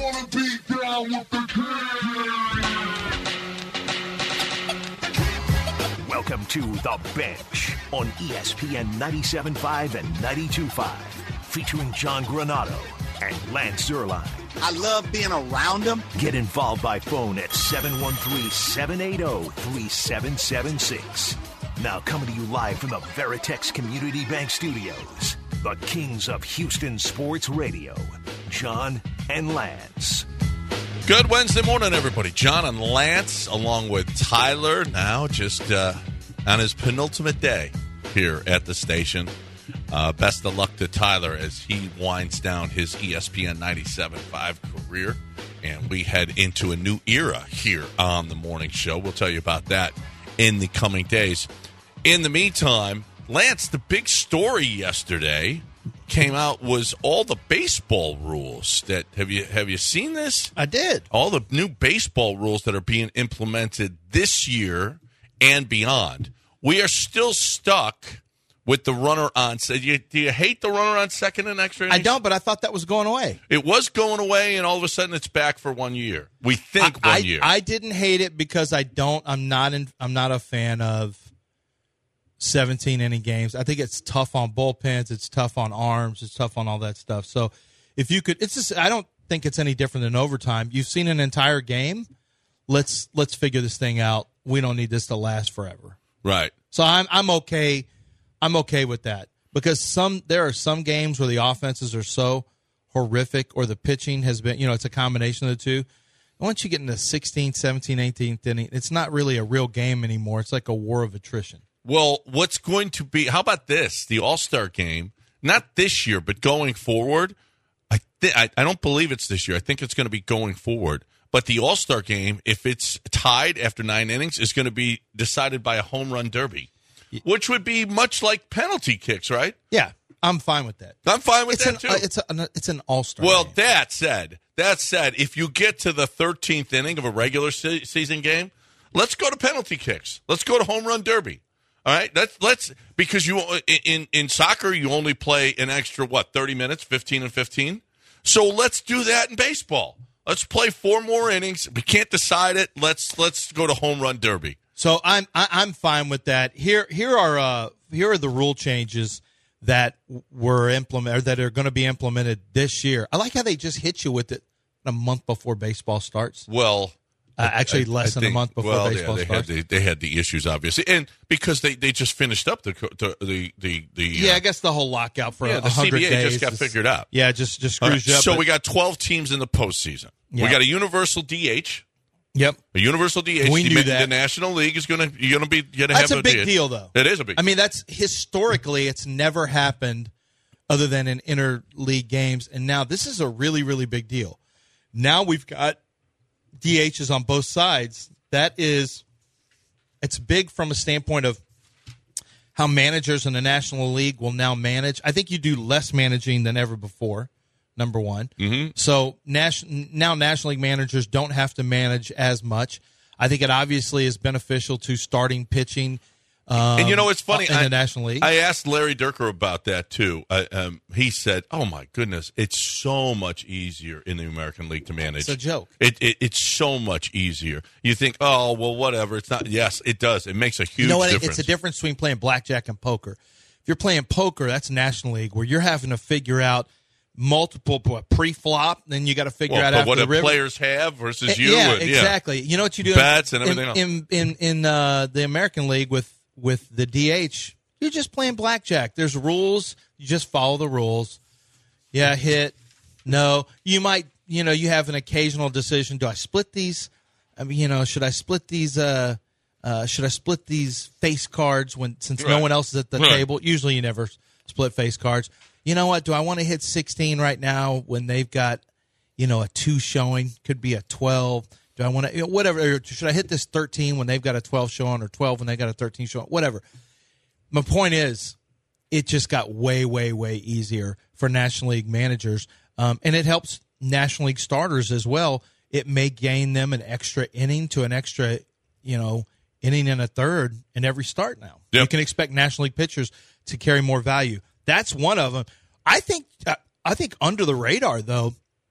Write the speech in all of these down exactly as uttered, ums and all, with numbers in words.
wanna be down with the king. Welcome to The Bench on E S P N ninety-seven point five and ninety-two point five, featuring John Granado and Lance Zierlein. I love being around them. Get involved by phone at seven one three, seven eight zero, three seven seven six. Now coming to you live from the Veritex Community Bank Studios, the kings of Houston Sports Radio, John and Lance. Good Wednesday morning, everybody. John and Lance, along with Tyler, now just uh, on his penultimate day here at the station. Uh, best of luck to Tyler as he winds down his E S P N ninety-seven point five career. And we head into a new era here on the morning show. We'll tell you about that in the coming days. In the meantime, Lance, the big story yesterday came out was all the baseball rules. That have you have you seen this? I did. All the new baseball rules that are being implemented this year and beyond. We are still stuck with the runner on. Do you, do you hate the runner on second and extra innings? I don't, but I thought that was going away. It was going away, and all of a sudden it's back for one year. We think I, one I, year. I didn't hate it because I don't. I'm not. In, I'm not a fan of seventeen inning games. I think it's tough on bullpens. It's tough on arms. It's tough on all that stuff. So if you could, it's just. I don't think it's any different than overtime. You've seen an entire game. Let's let's figure this thing out. We don't need this to last forever. Right. So I'm I'm okay. I'm okay with that because some there are some games where the offenses are so horrific or the pitching has been, you know, it's a combination of the two. And once you get into sixteenth, seventeenth, eighteenth inning, it's not really a real game anymore. It's like a war of attrition. Well, what's going to be – how about this? The All-Star game, not this year, but going forward. I, th- I I don't believe it's this year. I think it's going to be going forward. But the All-Star game, if it's tied after nine innings, is going to be decided by a home run derby, which would be much like penalty kicks, right? Yeah, I'm fine with that. I'm fine with it's that, an, too. Uh, it's, a, it's an all-star Well, game. that said, that said, if you get to the thirteenth inning of a regular se- season game, let's go to penalty kicks. Let's go to home run derby. All right? Let's, let's because you in, in soccer, you only play an extra, what, thirty minutes, fifteen and fifteen? So let's do that in baseball. Let's play four more innings. We can't decide it. Let's let's go to home run derby. So I'm I, I'm fine with that. Here here are uh, here are the rule changes that were implemented that are going to be implemented this year. I like how they just hit you with it a month before baseball starts. Well, uh, actually I, less I than think, a month before well, baseball yeah, they starts. Had the, they had the issues obviously, and because they, they just finished up the the the the, the yeah, uh, I guess the whole lockout for yeah, a the hundred C B A days just got is, figured out. Yeah, just just screws Right, you up. so but, we got twelve teams in the postseason. Yeah. We got a universal D H. Yep, a universal D H. We the, knew that. The National League is going to you're going to be going to that's have a big D H. deal, though. It is a big. I mean, that's historically it's never happened other than in interleague games, and now this is a really really big deal. Now we've got D Hs on both sides. That is, it's big from a standpoint of how managers in the National League will now manage. I think you do less managing than ever before, number one. Mm-hmm. So nas- now National League managers don't have to manage as much. I think it obviously is beneficial to starting pitching. Um, and you know, it's funny. in I, the National League. I asked Larry Durker about that too. I, um, he said, "Oh my goodness, it's so much easier in the American League to manage." It's a joke. It, it it's so much easier. You think, "Oh well, whatever." It's not. Yes, it does. It makes a huge you know what? difference. It's a difference between playing blackjack and poker. If you're playing poker, that's National League, where you're having to figure out multiple pre-flop, then you got to figure well, out but after what the the river. players have versus you. Yeah, and, exactly. You know what you do bets in, and everything else. in in in uh, the American League with with the D H. You're just playing blackjack. There's rules. You just follow the rules. Yeah, hit. No, you might. You know, you have an occasional decision. Do I split these? I mean, you know, should I split these? Uh, uh, should I split these face cards when since Right. no one else is at the Right. table? Usually, you never split face cards. You know what? Do I want to hit sixteen right now when they've got, you know, a two showing? Could be a twelve. Do I want to, you know, whatever? Or should I hit this thirteen when they've got a twelve showing, or twelve when they got a thirteen showing? Whatever. My point is, it just got way, way, way easier for National League managers, um, and it helps National League starters as well. It may gain them an extra inning to an extra, you know, inning and a third in every start now. Yep. You can expect National League pitchers to carry more value. That's one of them. I think. Uh, I think under the radar though.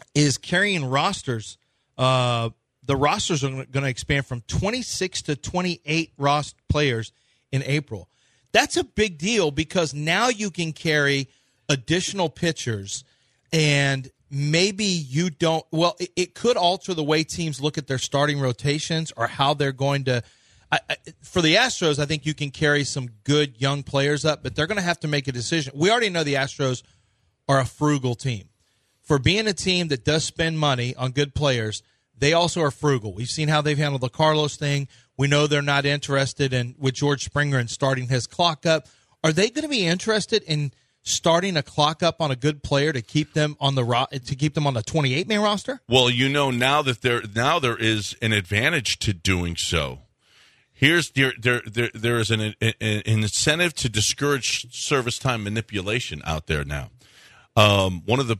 is carrying rosters. Uh, the rosters are going to expand from twenty-six to twenty-eight roster players in April. That's a big deal because now you can carry additional pitchers, and maybe you don't. Well, it, it could alter the way teams look at their starting rotations or how they're going to. I, I, for the Astros, I think you can carry some good young players up, but they're going to have to make a decision. We already know the Astros are a frugal team. For being a team that does spend money on good players, they also are frugal. We've seen how they've handled the Carlos thing. We know they're not interested in with George Springer and starting his clock up. Are they going to be interested in starting a clock up on a good player to keep them on the ro- to keep them on the twenty-eight man roster? Well, you know now that there now there is an advantage to doing so. Here's there there there, there is an, an, an incentive to discourage service time manipulation out there now. Um, one of the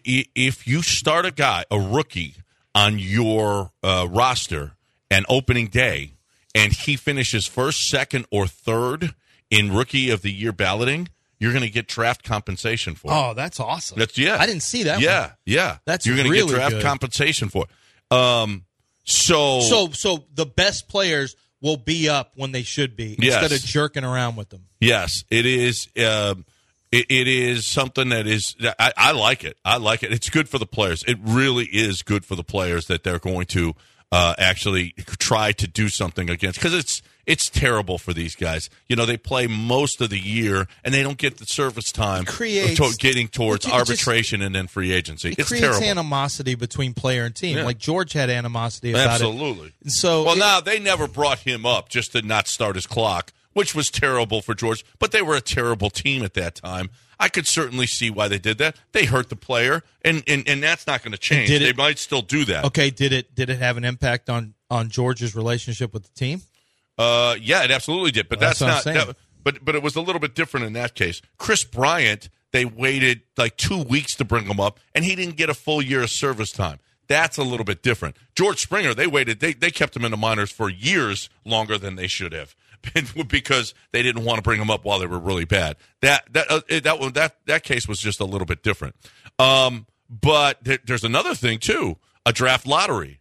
if you start a guy a rookie on your uh, roster and opening day, and he finishes first, second, or third in Rookie of the Year balloting, you're going to get draft compensation for it. Oh, that's awesome. That's yeah. I didn't see that. Yeah, one. yeah. That's you're going to really get draft good. compensation for it. Um, so so so the best players will be up when they should be yes. instead of jerking around with them. Yes, it is. Um, it, it is something that is. I, I like it. I like it. It's good for the players. It really is good for the players that they're going to uh, actually try to do something against, because it's it's terrible for these guys. You know, they play most of the year and they don't get the service time creates, to, getting towards it arbitration just, and then free agency. It it's creates terrible. animosity between player and team. Yeah. Like George had animosity about Absolutely. it. Absolutely. So well, it, now they never brought him up just to not start his clock, which was terrible for George. But they were a terrible team at that time. I could certainly see why they did that. They hurt the player, and, and, and that's not going to change. Did it, they might still do that. Okay, did it did it have an impact on, on George's relationship with the team? Uh, yeah, it absolutely did. But well, that's, that's not. That, but but it was a little bit different in that case. Chris Bryant, they waited like two weeks to bring him up, and he didn't get a full year of service time. That's a little bit different. George Springer, they waited. They they kept him in the minors for years longer than they should have, because they didn't want to bring him up while they were really bad. That that uh, that that that case was just a little bit different. Um, but th- there's another thing too: a draft lottery.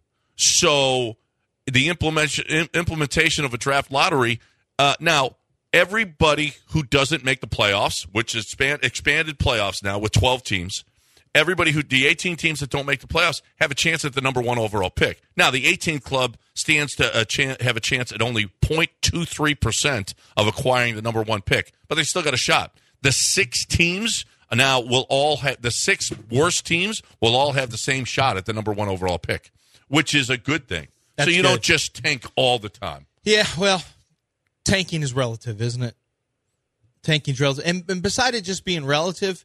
So the implementation implementation of a draft lottery. Uh, now, everybody who doesn't make the playoffs, which is expand, expanded playoffs now with twelve teams. Everybody who the eighteen teams that don't make the playoffs have a chance at the number one overall pick. Now, the eighteen club stands to a chan- have a chance at only zero point two three percent of acquiring the number one pick, but they still got a shot. The six teams now will all have the six worst teams will all have the same shot at the number one overall pick, which is a good thing. That's so you good. don't just tank all the time. Yeah, well, tanking is relative, isn't it? Tanking's relative, and, and besides it just being relative.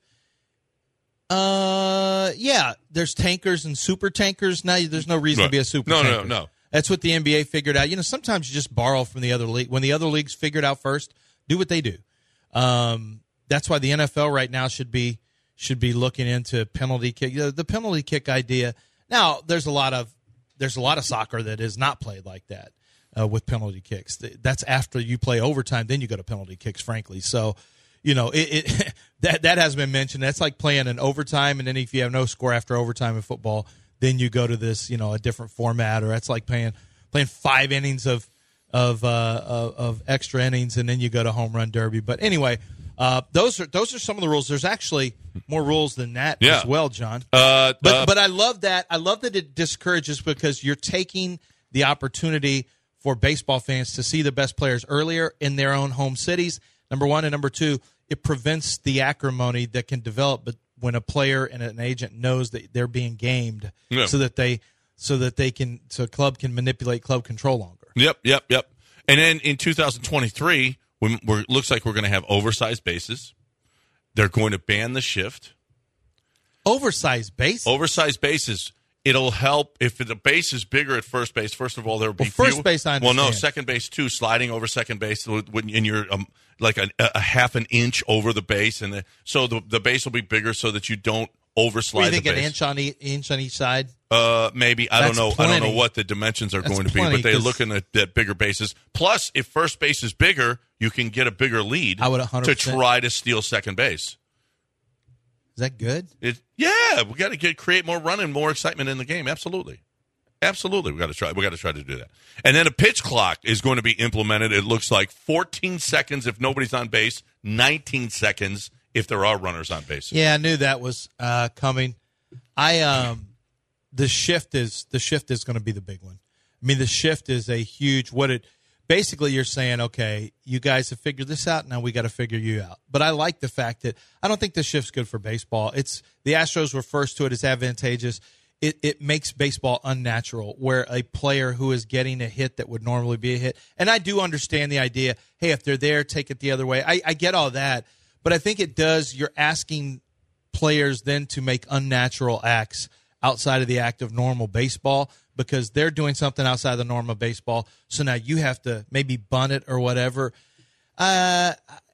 Uh, yeah, there's tankers and super tankers. Now there's no reason Right. to be a super No, tanker. no, no. That's what the N B A figured out. You know, sometimes you just borrow from the other league. When the other leagues figure it out first, do what they do. Um, that's why the N F L right now should be should be looking into penalty kick. The, the penalty kick idea. Now, there's a lot of there's a lot of soccer that is not played like that uh, with penalty kicks. That's after you play overtime, then you go to penalty kicks. Frankly, so. You know, it, it that that has been mentioned. That's like playing an overtime, and then if you have no score after overtime in football, then you go to this, you know, a different format, or that's like playing playing five innings of of uh, of, of extra innings, and then you go to home run derby. But anyway, uh, those are those are some of the rules. There's actually more rules than that Yeah. as well, John. Uh, but uh, but I love that. I love that it discourages, because you're taking the opportunity for baseball fans to see the best players earlier in their own home cities. Number one, and number two, it prevents the acrimony that can develop, but when a player and an agent knows that they're being gamed, Yeah. so that they so that they can so a club can manipulate club control longer. Yep, yep, yep. And then in two thousand twenty-three, when we're, looks like we're going to have oversized bases. They're going to ban the shift. Oversized base. Oversized bases. It'll help if the base is bigger at first base. First of all, there will be Well, first few- base, I Well, no, understand. second base too. Sliding over second base when in your um, like a, a half an inch over the base, and the, so the the base will be bigger so that you don't overslide What do you think, the an base. inch on each inch on each side? Uh, maybe I That's don't know. I don't plenty. know what the dimensions are That's going to be, plenty, but they're 'cause- looking at, at bigger bases. Plus, if first base is bigger, you can get a bigger lead I would one hundred to percent try to steal second base. Is that good? It, yeah, we got to get create more running, more excitement in the game. Absolutely, absolutely. We got to try. We got to try to do that. And then a pitch clock is going to be implemented. It looks like fourteen seconds if nobody's on base, nineteen seconds if there are runners on base. Yeah, I knew that was uh, coming. I um, the shift is the shift is going to be the big one. I mean, the shift is a huge. What it basically you're saying, okay, you guys have figured this out. Now we got to figure you out. But I like the fact that I don't think the shift's good for baseball. It's the Astros were first to it. It's advantageous. It it makes baseball unnatural, where a player who is getting a hit that would normally be a hit. And I do understand the idea. Hey, if they're there, take it the other way. I, I get all that, but I think it does. You're asking players then to make unnatural acts outside of the act of normal baseball, because they're doing something outside of the normal baseball. So now you have to maybe bunt it or whatever. Uh,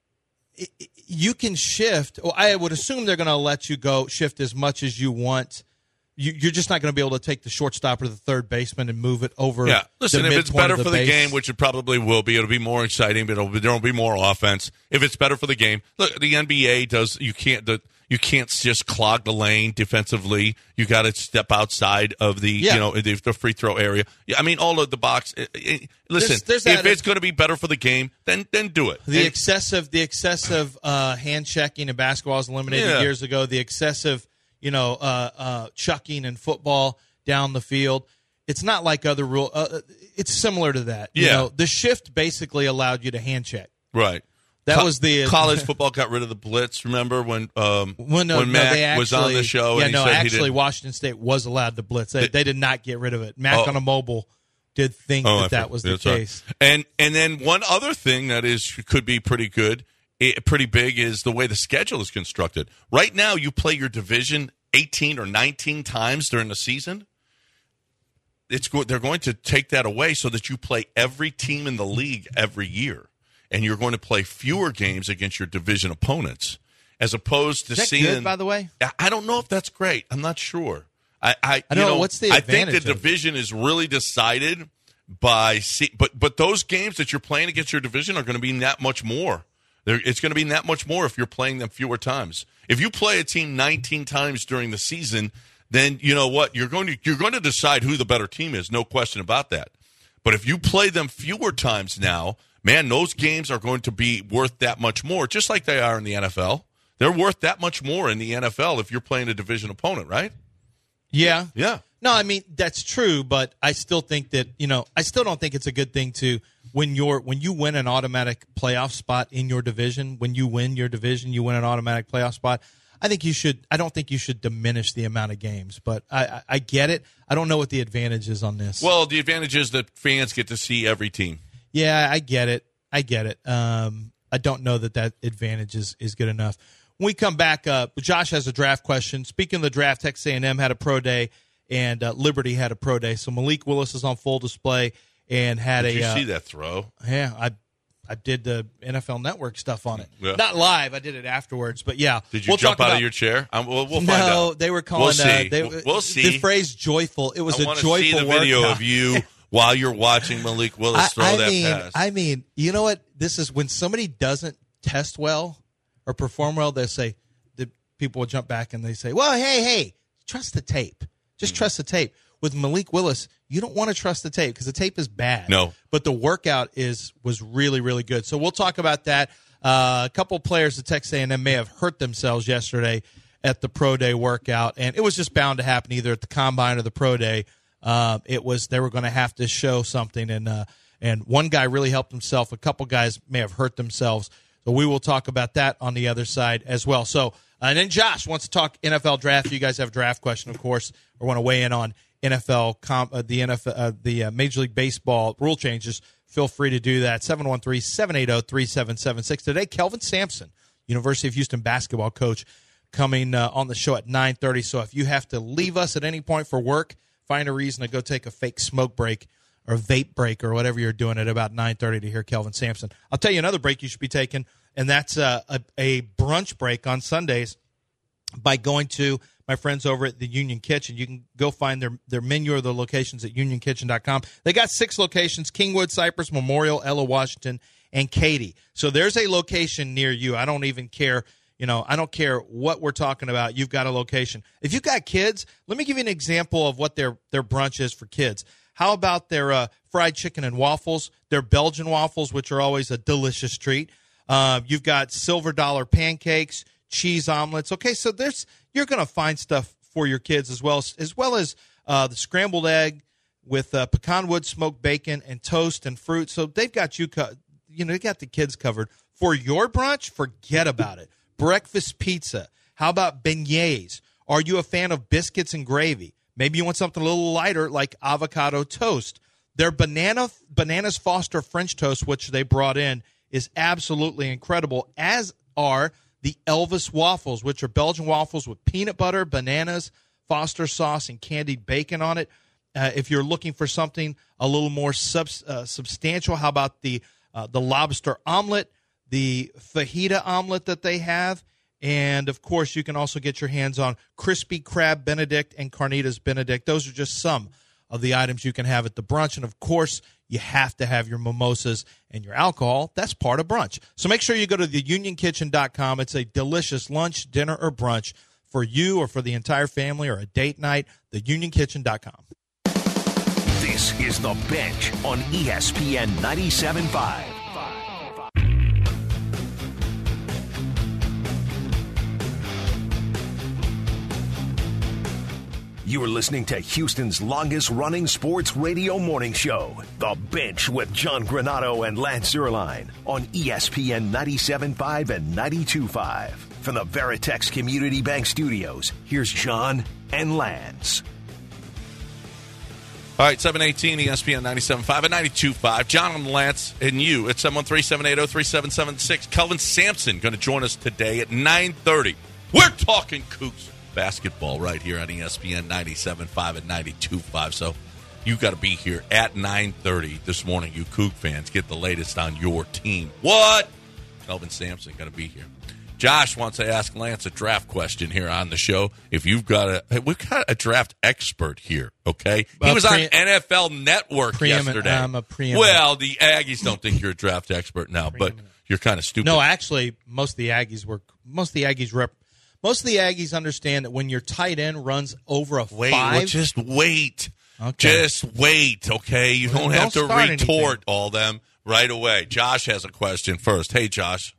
it, it, you can shift. Well, I would assume they're going to let you go shift as much as you want. You, you're just not going to be able to take the shortstop or the third baseman and move it over. Yeah, listen, the if it's midpoint better of the for the base. game, which it probably will be, it'll be more exciting, but it'll, there will be more offense. If it's better for the game, look, the N B A does. You can't. The, You can't just clog the lane defensively. You got to step outside of the Yeah. you know the, the free throw area. Yeah, I mean all of the box. It, it, listen, There's- there's if that- it's going to be better for the game, then then do it. The And- excessive, the excessive uh, hand checking in basketball was eliminated Yeah. years ago. The excessive, you know, uh, uh, chucking in football down the field. It's not like other rule. Uh, it's similar to that. You Yeah. know, the shift basically allowed you to hand check. right. That Co- was the college football got rid of the blitz. Remember when um, When, no, when no, Mac they actually, was on the show? Yeah, and he no, said he actually, didn't- Washington State was allowed to blitz. They, They- they did not get rid of it. Mac Oh. on a mobile did think Oh, I that that forgot. was the That's right. case. And and then one other thing that is could be pretty good, it, pretty big, is the way the schedule is constructed. Right now, you play your division eighteen or nineteen times during the season. It's go- they're going to take that away so that you play every team in the league every year, and you're going to play fewer games against your division opponents, as opposed to Is that seeing. good, by the way? I- I don't know if that's great. I'm not sure. I, I, I you know, know, what's the I think the advantage of it? division is really decided by see, but but those games that you're playing against your division are going to be that much more. They're, it's going to be that much more if you're playing them fewer times. If you play a team nineteen times during the season, then you know what you're going to you're going to decide who the better team is. No question about that. But if you play them fewer times now, man, those games are going to be worth that much more, just like they are in the N F L. They're worth that much more in the N F L if you're playing a division opponent, right? Yeah. Yeah. No, I mean that's true, but I still think that you know I still don't think it's a good thing to when you're when you win an automatic playoff spot in your division. When you win your division, you win an automatic playoff spot. I think you should. I don't think you should diminish the amount of games, but I, I, I get it. I don't know what the advantage is on this. Well, the advantage is that fans get to see every team. Yeah, I get it. I get it. Um, I don't know that that advantage is, is good enough. When we come back, uh, Josh has a draft question. Speaking of the draft, Texas A and M had a pro day, and uh, Liberty had a pro day. So Malik Willis is on full display and had Did a. you uh, see that throw? Yeah, I I did the N F L Network stuff on it. Yeah. Not live. I did it afterwards, but yeah. Did you We'll jump talk out about, of your chair? Um, we'll, we'll find no, out. they were calling. We'll see. Uh, they, We'll- we'll see. The phrase "joyful." It was I a want to joyful see the video workout. of you while you're watching Malik Willis throw I, I that mean, pass. I mean, you know what? This is when somebody doesn't test well or perform well. They say the people will jump back and they say, "Well, hey, hey, trust the tape. Just Mm. trust the tape." With Malik Willis, you don't want to trust the tape because the tape is bad. No. But the workout is was really, really good. So we'll talk about that. Uh, a couple of players at Texas A and M may have hurt themselves yesterday at the pro day workout, and it was just bound to happen either at the combine or the pro day. Uh, it was they were going to have to show something, and uh, and one guy really helped himself. A couple guys may have hurt themselves. So we will talk about that on the other side as well. So and then Josh wants to talk N F L draft. You guys have a draft question, of course, or want to weigh in on N F L, comp, uh, the N F L, uh, the uh, Major League Baseball rule changes. Feel free to do that. seven one three, seven eight zero, three seven seven six. Today, Kelvin Sampson, University of Houston basketball coach, coming uh, on the show at nine thirty. So if you have to leave us at any point for work, find a reason to go take a fake smoke break or vape break or whatever you're doing at about nine thirty to hear Kelvin Sampson. I'll tell you another break you should be taking, and that's uh, a, a brunch break on Sundays by going to my friends over at the Union Kitchen. You can go find their, their menu or the locations at union kitchen dot com. They got six locations: Kingwood, Cypress, Memorial, Ella, Washington, and Katy. So there's a location near you. I don't even care, You know, I don't care what we're talking about. You've got a location. If you've got kids, let me give you an example of what their, their brunch is for kids. How about their uh, fried chicken and waffles, their Belgian waffles, which are always a delicious treat. Uh, you've got silver dollar pancakes, cheese omelets. Okay, so there's you're going to find stuff for your kids as well, as well as uh, the scrambled egg with uh, pecan wood smoked bacon and toast and fruit. So they've got you, co- you know, they got the kids covered. For your brunch, forget about it. Breakfast pizza. How about beignets? Are you a fan of biscuits and gravy? Maybe you want something a little lighter like avocado toast. Their banana Bananas Foster French toast, which they brought in, is absolutely incredible, as are the Elvis waffles, which are Belgian waffles with peanut butter, bananas, Foster sauce, and candied bacon on it. Uh, if you're looking for something a little more sub, uh, substantial, how about the uh, the lobster omelet, the fajita omelet that they have, and, of course, you can also get your hands on crispy crab Benedict and carnitas Benedict. Those are just some of the items you can have at the brunch. And, of course, you have to have your mimosas and your alcohol. That's part of brunch. So make sure you go to the union kitchen dot com. It's a delicious lunch, dinner, or brunch for you or for the entire family or a date night, the union kitchen dot com. This is The Bench on E S P N ninety-seven point five. You are listening to Houston's longest-running sports radio morning show, The Bench with John Granato and Lance Zierlein on E S P N ninety-seven point five and ninety-two point five. From the Veritex Community Bank Studios, here's John and Lance. All right, seven eighteen, E S P N ninety-seven point five and ninety-two point five. John and Lance and you at seven one three, seven eight zero, three seven seven six. Kelvin Sampson going to join us today at nine thirty. We're talking Cougs basketball right here on E S P N ninety-seven point five and ninety-two point five. So you got to be here at nine thirty this morning, you Coug fans. Get the latest on your team. What? Kelvin Sampson going to be here. Josh wants to ask Lance a draft question here on the show. If you've got a, hey, we've got a draft expert here, okay? He uh, was pre- on N F L Network yesterday. I'm a preeminent. Well, the Aggies don't think you're a draft expert now, but you're kind of stupid. No, actually, most of the Aggies were most of the Aggies rep. Most of the Aggies understand that when your tight end runs over a wait, five, well, just wait, okay. just wait, okay? You well, don't have don't to retort anything. all them right away. Josh has a question first. Hey, Josh.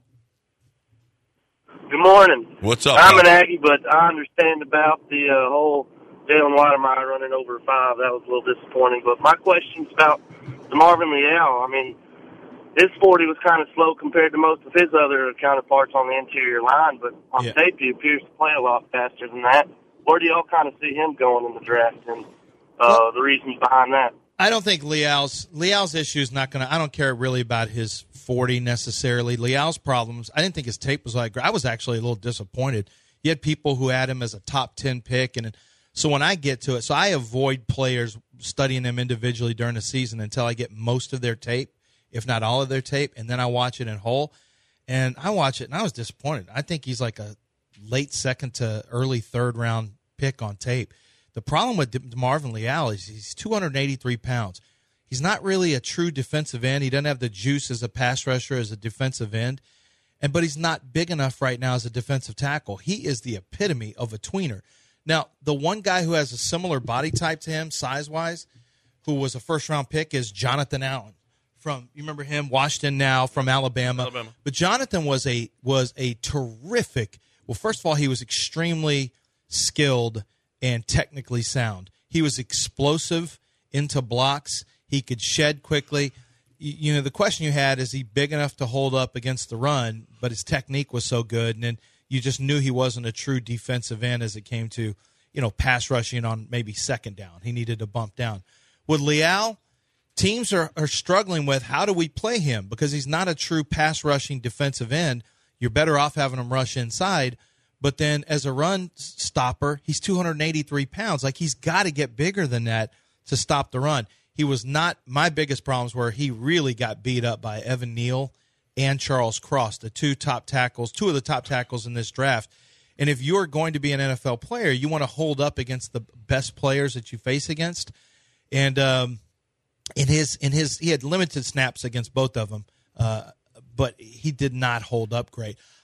Good morning. What's up? I'm man? an Aggie, but I understand about the uh, whole Jalen Wydermyer running over five. That was a little disappointing. But my question's about the Marvin Leal. I mean, his forty was kind of slow compared to most of his other counterparts on the interior line, but on Yeah. tape he appears to play a lot faster than that. Where do y'all kind of see him going in the draft and uh, Well, the reasons behind that? I don't think Leal's Leal's issue is not going to. I don't care really about his forty necessarily. Leal's problems. I didn't think his tape was like. I was actually a little disappointed. You had people who had him as a top ten pick, and so when I get to it, so I avoid players studying them individually during the season until I get most of their tape, if not all of their tape, and then I watch it in whole. And I watch it, and I was disappointed. I think he's like a late second to early third round pick on tape. The problem with Marvin Leal is he's two hundred eighty-three pounds. He's not really a true defensive end. He doesn't have the juice as a pass rusher, as a defensive end, and but he's not big enough right now as a defensive tackle. He is the epitome of a tweener. Now, the one guy who has a similar body type to him, size-wise, who was a first-round pick, is Jonathan Allen. From you remember him, Washington now from Alabama. Alabama. But Jonathan was a was a terrific. Well, first of all, he was extremely skilled and technically sound. He was explosive into blocks. He could shed quickly. You, you know, the question you had, is he big enough to hold up against the run? But his technique was so good, and then you just knew he wasn't a true defensive end as it came to, you know, pass rushing on maybe second down. He needed to bump down. With Leal, teams are, are struggling with how do we play him because he's not a true pass rushing defensive end. You're better off having him rush inside. But then as a run stopper, he's two hundred eighty-three pounds. Like, he's got to get bigger than that to stop the run. He was not – my biggest problems were he really got beat up by Evan Neal and Charles Cross, the two top tackles, two of the top tackles in this draft. And if you're going to be an N F L player, you want to hold up against the best players that you face against. And um, in his in his he had limited snaps against both of them, uh, but he did not hold up great.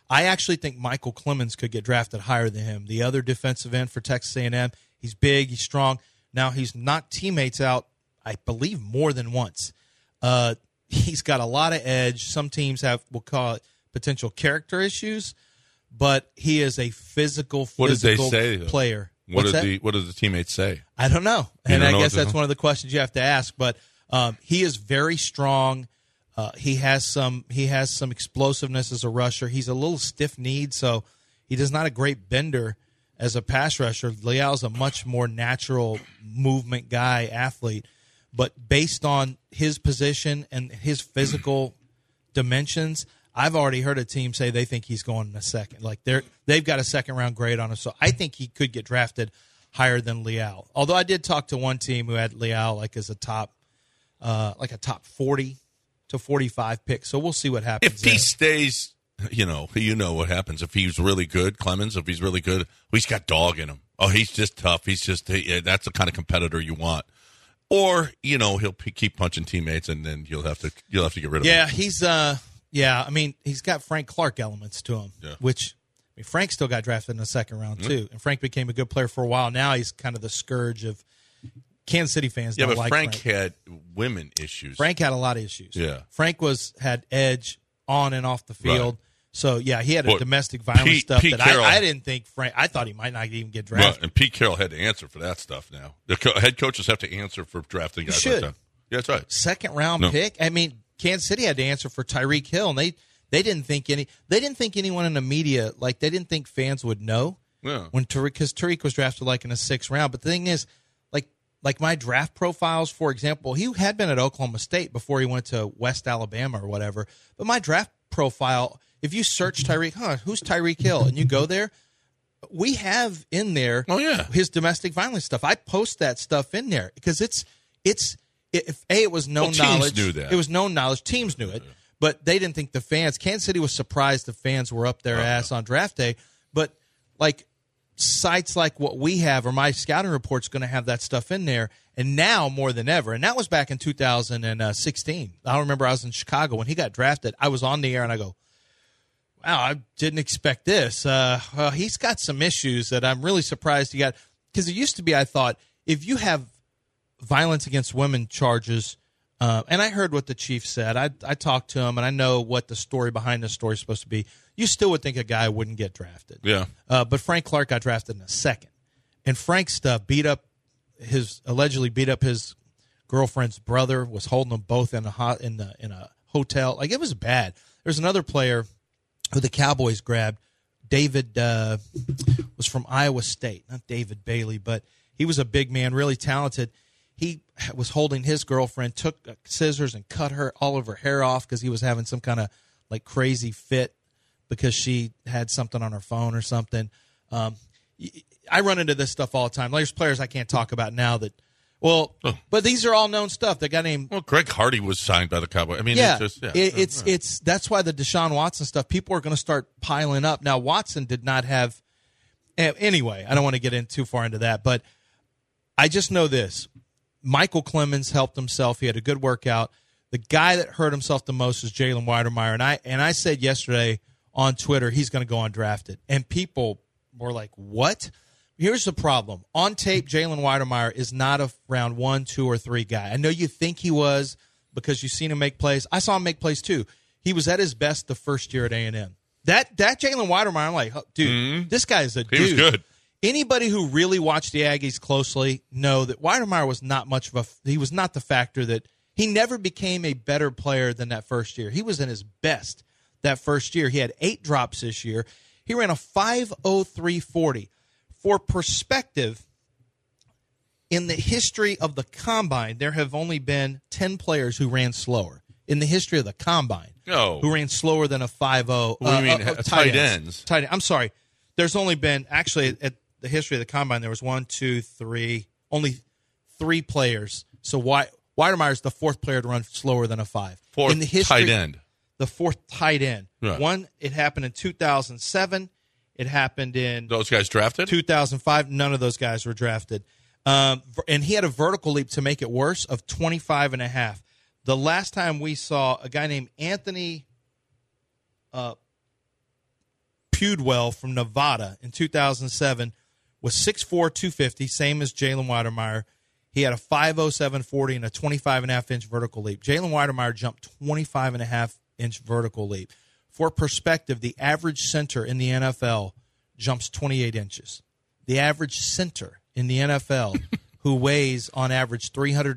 I actually think Michael Clemens could get drafted higher than him. The other defensive end for Texas A and M, he's big, he's strong. Now, he's knocked teammates out, I believe, more than once. Uh, he's got a lot of edge. Some teams have, we'll call it, potential character issues, but he is a physical, physical what did they say, player. What What's did that? the What did the teammates say? I don't know, You and don't I know guess what the- that's one of the questions you have to ask. But um, he is very strong. Uh, he has some he has some explosiveness as a rusher. He's a little stiff-kneed, so he does not a great bender as a pass rusher. Leal's a much more natural movement guy, athlete. But based on his position and his physical dimensions, I've already heard a team say they think he's going in a second. Like they're they've got a second round grade on him, so I think he could get drafted higher than Leal. Although I did talk to one team who had Leal like as a top, uh, like a top forty to forty-five pick. So we'll see what happens. If he there. stays, you know, you know what happens. If he's really good, Clemens, if he's really good, well, he's got dog in him. Oh, he's just tough. He's just he, that's the kind of competitor you want. Or you know he'll p- keep punching teammates, and then you'll have to you'll have to get rid of yeah, him. he's uh, yeah. I mean, he's got Frank Clark elements to him, Yeah. which I mean, Frank still got drafted in the second round too, and Frank became a good player for a while. Now he's kind of the scourge of Kansas City fans. Yeah, don't but like Frank, Frank. had women issues. Frank had a lot of issues. Yeah. Frank was had edge on and off the field. Right. So yeah, he had a Well, domestic violence Pete- stuff Pete that Carroll- I, I didn't think Frank. I thought he might not even get Well, drafted. and Pete Carroll had to answer for that stuff now. The co- head coaches have to answer for drafting guys should. like that. Yeah, that's right. Second round No. pick. I mean, Kansas City had to answer for Tyreek Hill, and they they didn't think any. They didn't think anyone in the media like they didn't think fans would know Yeah. when Tariq because Tariq was drafted like in the sixth round. But the thing is, like like my draft profiles, for example, he had been at Oklahoma State before he went to West Alabama or whatever. But my draft profile, if you search Tyreek, huh, who's Tyreek Hill, and you go there, we have in there Oh, yeah. his domestic violence stuff. I post that stuff in there because it's it's if a it was known Well, teams knowledge. knew that. It was known knowledge. Teams knew it, but they didn't think the fans. Kansas City was surprised the fans were up their Uh-huh. ass on draft day. But like sites like what we have or my scouting report's going to have that stuff in there, and now more than ever. And that was back in two thousand sixteen. I remember I was in Chicago when he got drafted. I was on the air and I go, wow, I didn't expect this. Uh, well, he's got some issues that I'm really surprised he got. Because it used to be, I thought, if you have violence against women charges, uh, and I heard what the chief said. I, I talked to him, and I know what the story behind the story is supposed to be. You still would think a guy wouldn't get drafted. Yeah. Uh, but Frank Clark got drafted in a second. And Frank's stuff beat up his, allegedly beat up his girlfriend's brother, was holding them both in a, hot, in the, in a hotel. Like, it was bad. There's another player who the Cowboys grabbed. David uh, was from Iowa State, not David Bailey, but he was a big man, really talented. He was holding his girlfriend, took scissors and cut her all of her hair off because he was having some kind of like crazy fit because she had something on her phone or something. Um, I run into this stuff all the time. There's players I can't talk about now that, well, Oh. but these are all known stuff. The guy named Well, Greg Hardy was signed by the Cowboys. I mean, yeah, it's just, yeah. it, it's it's that's why the Deshaun Watson stuff. People are going to start piling up now. Watson did not have. eh, Anyway, I don't want to get in too far into that, but I just know this: Michael Clemens helped himself. He had a good workout. The guy that hurt himself the most is Jalen Weidermeyer, and I and I said yesterday on Twitter he's going to go undrafted, and people were like, "What?" Here's the problem. On tape, Jalen Weidermeyer is not a round one, two, or three guy. I know you think he was because you've seen him make plays. I saw him make plays too. He was at his best the first year at A and M. That that Jalen Weidermeyer, I'm like, dude, Mhm. this guy is a He dude. was good. Anybody who really watched the Aggies closely know that Weidermeyer was not much of a – he was not the factor that – he never became a better player than that first year. He was in his best that first year. He had eight drops this year. He ran a five oh three forty. For perspective, in the history of the Combine, there have only been ten players who ran slower. In the history of the Combine, No. who ran slower than a five oh. What do you mean, uh, uh, tight tight ends? Tight end. I'm sorry. There's only been, actually, at the history of the Combine, there was one, two, three, only three players. So Wy- Weidermeyer's the fourth player to run slower than a five. Fourth in the history, tight end. The fourth tight end. Right. One, it happened in two thousand seven. It happened in Those guys drafted? two thousand five. None of those guys were drafted. Um, and he had a vertical leap to make it worse of twenty-five and a half. The last time we saw a guy named Anthony uh, Pudewell from Nevada in two thousand seven was six foot four, two fifty, same as Jalen Weidermeyer. He had a five oh seven forty and a twenty-five and a half inch vertical leap. Jalen Weidermeyer jumped twenty-five and a half inch vertical leap. For perspective, the average center in the N F L jumps twenty-eight inches. The average center in the N F L, who weighs on average three hundred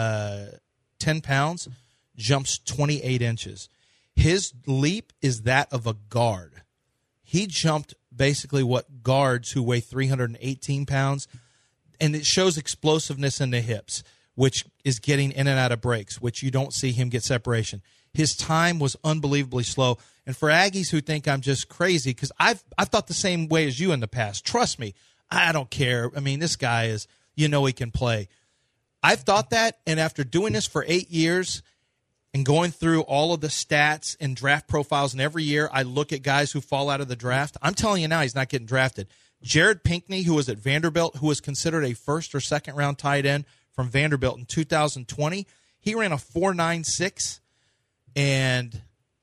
ten pounds, jumps twenty-eight inches. His leap is that of a guard. He jumped basically what guards who weigh three hundred eighteen pounds, and it shows explosiveness in the hips, which is getting in and out of breaks, which you don't see him get separation. His time was unbelievably slow. And for Aggies who think I'm just crazy, because I've, I've thought the same way as you in the past. Trust me, I don't care. I mean, this guy is, you know he can play. I've thought that, and after doing this for eight years and going through all of the stats and draft profiles, and every year I look at guys who fall out of the draft, I'm telling you now he's not getting drafted. Jared Pinkney, who was at Vanderbilt, who was considered a first or second round tight end from Vanderbilt in two thousand twenty, he ran a four nine six and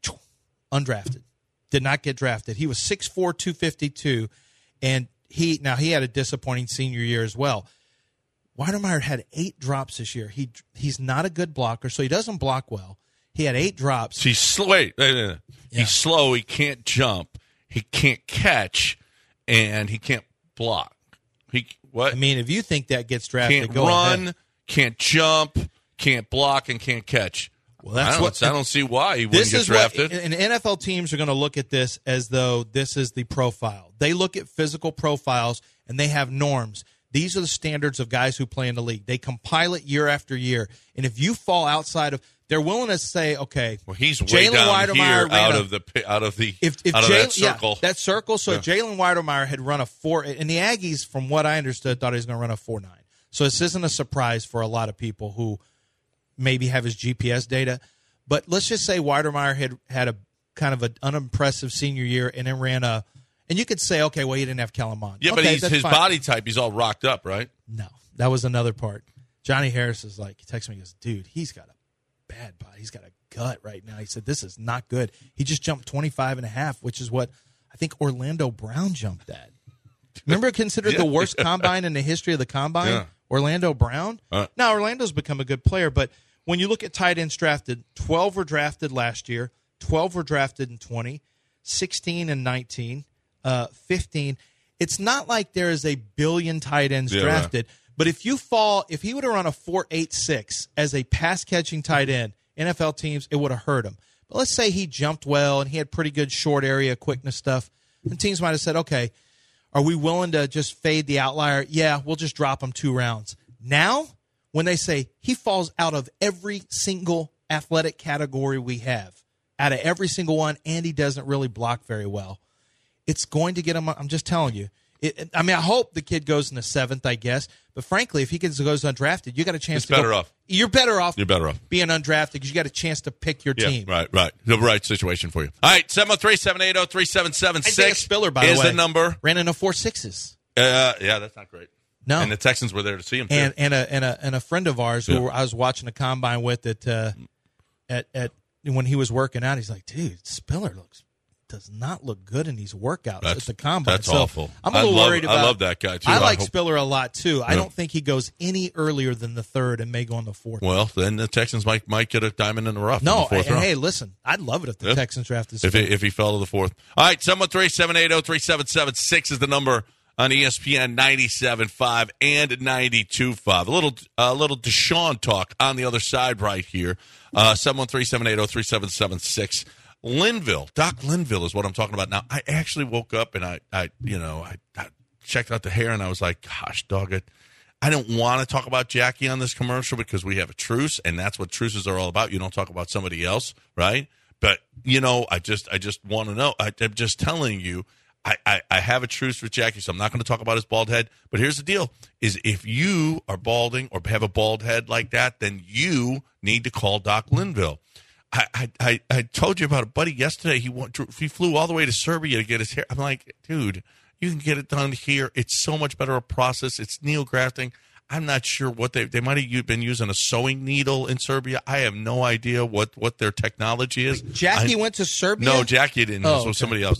undrafted. Did not get drafted. He was six foot four, two fifty-two, and he now he had a disappointing senior year as well. Weidermeyer had eight drops this year. He he's not a good blocker, so he doesn't block well. He had eight drops. He's slow. Wait, wait, wait. Yeah. He's slow. He can't jump. He can't catch, and he can't block. He what? I mean, if you think that gets drafted, can't go run, ahead. Can't jump, can't block, and can't catch. Well, that's I don't, what I don't see why he wouldn't this get is drafted. What, and N F L teams are going to look at this as though this is the profile. They look at physical profiles, and they have norms. These are the standards of guys who play in the league. They compile it year after year. And if you fall outside of – they're willing to say, okay, well, he's way Jalen down Weidermeyer here ran out a, of the out of the if, if out Jay, of that circle. Yeah, that circle. So Yeah. Jalen Weidermeyer had run a four – and the Aggies, from what I understood, thought he was going to run a four nine. So this isn't a surprise for a lot of people who maybe have his G P S data. But let's just say Weidermeyer had had a kind of an unimpressive senior year and then ran a – and you could say, okay, well, he didn't have Kellen Mond. Yeah, okay, but he's, that's his fine. body type, he's all rocked up, right? No, that was another part. Johnny Harris is like, he texts me, he goes, dude, he's got a bad body. He's got a gut right now. He said, this is not good. He just jumped twenty-five and a half, which is what I think Orlando Brown jumped at. Remember, considered Yeah. the worst combine in the history of the combine? Yeah. Orlando Brown? Uh. Now, Orlando's become a good player, but when you look at tight ends drafted, twelve were drafted last year, twelve were drafted in twenty, sixteen and nineteen. Uh, fifteen. It's not like there is a billion tight ends Yeah, drafted, but if you fall, if he would have run a four eight six as a pass catching tight end, N F L teams, it would have hurt him. But let's say he jumped well and he had pretty good short area quickness stuff, and teams might have said, okay, are we willing to just fade the outlier? Yeah, we'll just drop him two rounds. Now, when they say he falls out of every single athletic category we have, out of every single one, and he doesn't really block very well, it's going to get him. I'm just telling you. It, I mean, I hope the kid goes in the seventh, I guess. But frankly, if he gets, goes undrafted, you got a chance It's to better go, off. You're better off. You're better off. Being undrafted because you got a chance to pick your Yeah, team. right, right. The right situation for you. All right, seven oh three, seven eight oh, three seven seven Isaiah six Spiller, by is the way, the number. ran into four sixes. Uh, yeah, that's not great. No. And the Texans were there to see him, too. And and a and a and a friend of ours Yeah. who I was watching a combine with at uh, at at when he was working out, he's like, dude, Spiller looks does not look good in these workouts That's- at the combine. that's So awful. I'm a I little love- worried I about. love that guy, too. I I like hope- Spiller a lot too. I Yeah. don't think he goes any earlier than the third and may go on the fourth. Well, then the Texans might might get a diamond in the rough in no, the fourth and round. hey, listen, I'd love it if the Yeah. Texans drafted If Spiller. he, if he fell to the fourth. All right, seven one three, seven eight zero, three seven seven six is the number on E S P N ninety-seven point five and ninety-two point five. A little a little Deshaun talk on the other side right here. Uh, seven one three, seven eight zero, three seven seven six. Linville, Doc Linville is what I'm talking about. Now, I actually woke up and I, I you know, I, I checked out the hair and I was like, gosh, dog it. I don't want to talk about Jackie on this commercial because we have a truce, and that's what truces are all about. You don't talk about somebody else, right? But, you know, I just I just want to know. I, I'm just telling you, I, I, I have a truce with Jackie, so I'm not going to talk about his bald head. But here's the deal, is if you are balding or have a bald head like that, then you need to call Doc Linville. I, I, I told you about a buddy yesterday. He went, he flew all the way to Serbia to get his hair. I'm like, dude, you can get it done here. It's so much better a process. It's neografting. I'm not sure what they they might have been using a sewing needle in Serbia. I have no idea what, what their technology is. Jackie I, went to Serbia? No, Jackie didn't. Oh, This was okay. somebody else.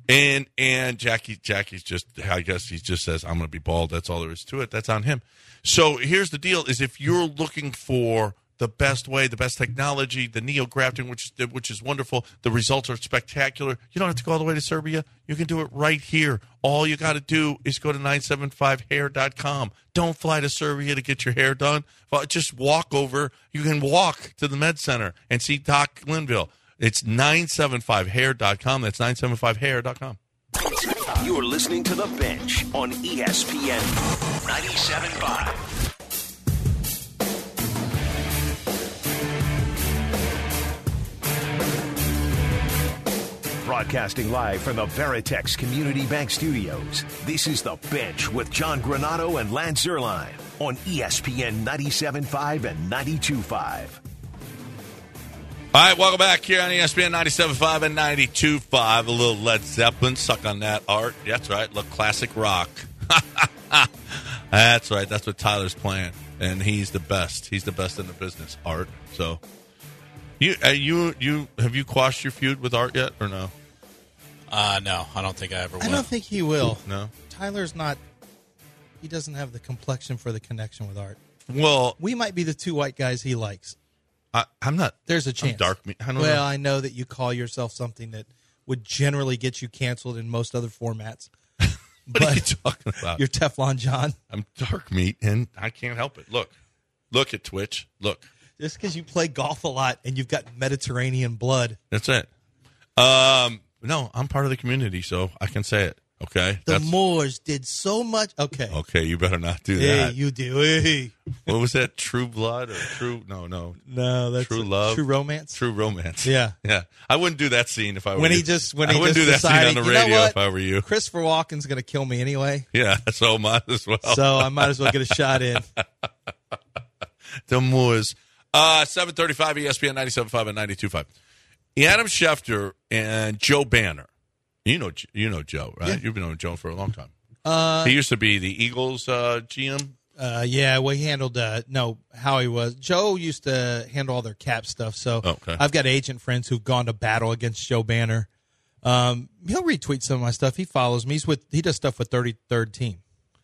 And and Jackie Jackie's just, I guess he just says, I'm going to be bald. That's all there is to it. That's on him. So here's the deal, is if you're looking for the best way, the best technology, the neo-grafting, which is, which is wonderful, the results are spectacular. You don't have to go all the way to Serbia. You can do it right here. All you got to do is go to nine seven five hair dot com. Don't fly to Serbia to get your hair done. Just walk over. You can walk to the Med Center and see Doc Linville. It's nine seven five hair dot com. That's nine seven five hair dot com. You're listening to The Bench on E S P N ninety-seven point five. Broadcasting live from the Veritex Community Bank Studios, this is The Bench with John Granato and Lance Zierlein on E S P N ninety-seven point five and ninety-two point five. All right, welcome back here on E S P N ninety-seven point five and ninety-two point five. A little Led Zeppelin. Suck on that, Art. That's right. Look, classic rock. That's right. That's what Tyler's playing. And he's the best. He's the best in the business, Art. So, you, uh, you, you, have you quashed your feud with Art yet or no? Uh, no, I don't think I ever will. I don't think he will. No? Tyler's not, he doesn't have the complexion for the connection with Art. Well, We might be the two white guys he likes. I, I'm not. There's a I'm chance. dark meat. I don't well, know. I know that you call yourself something that would generally get you canceled in most other formats. What but are you talking about? You're Teflon John. I'm dark meat, and I can't help it. Look. Look at Twitch. Look. Just because you play golf a lot and you've got Mediterranean blood. That's it. Um, no, I'm part of the community, so I can say it. Okay? The That's, Moors did so much. Okay. okay, you better not do Hey, that. you do. Hey. What was that? True Blood or True? No, no. No, that's True Love? True Romance. True Romance. Yeah. Yeah. I wouldn't do that scene if I were When you. he just when I he wouldn't just do that decided, scene on the you know radio what? if I were you. Christopher Walken's going to kill me anyway, Yeah, so might as well. so I might as well get a shot in. The Moors. Uh, seven thirty-five E S P N ninety-seven point five and ninety-two point five. Adam Schefter and Joe Banner. You know you know Joe, right? Yeah. You've been knowing Joe for a long time. Uh, He used to be the Eagles uh, G M. uh, yeah, well, he handled uh, no how he was. Joe used to handle all their cap stuff. So Okay. I've got agent friends who've gone to battle against Joe Banner. Um, he'll retweet some of my stuff. He follows me. He's with he does stuff with thirty-third team.